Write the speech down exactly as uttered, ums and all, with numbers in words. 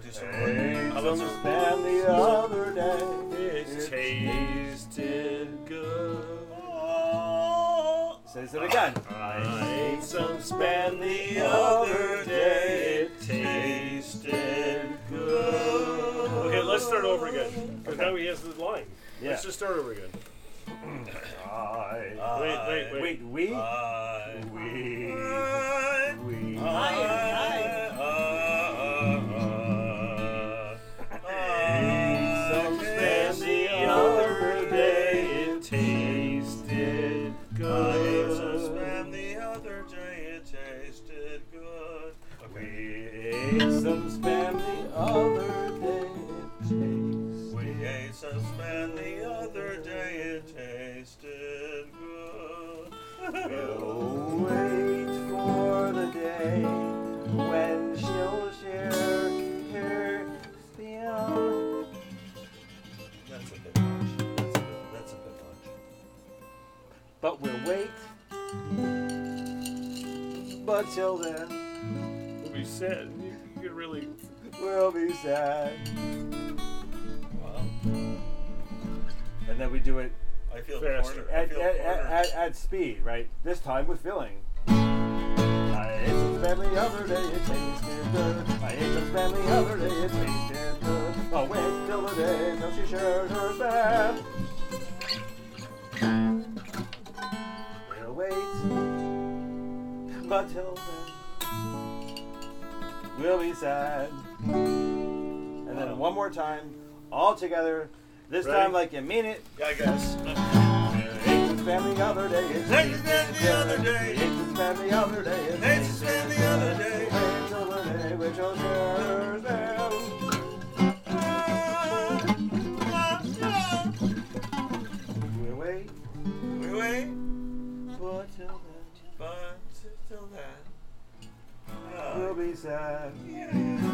do some Ate more. some spam the other day. It tasted good. Says it again. I ate some spam the other day. It tasted good. Okay, let's start over again. Because now he has the line. Yeah. Let's just start over again. I, Wait, wait, wait. wait, we? I, we. We. I, Some spam the other day. It tasted good. I ate some spam the other day. It tasted good. We ate some spam the other day. It We ate some spam the other day. It tasted good. We'll wait for the day when she'll share her spam. That's a bit much. That's a bit, that's a bit much. But we'll wait. But till then, We'll be sad. You, you could really. we'll be sad. Wow. And then we do it I feel Faster. cornered. I at, feel at, at, cornered. at, at speed, right? This time with filling. I ate some spam the other day, it tasted good. I ate some spam the other day, it tasted good. I'll wait till the day till she shares her spam. We'll wait, but till then, we'll be sad. And then one more time, all together. This Ready? time like you mean it. Yeah, I guess. Ate some spam the other day. It Ate some spam the other day. Ate some spam the other day. It Ate some spam the other day. Wait till the day which will share her spam. We wait, We wait, but till then, but till then. we'll be sad. Yeah.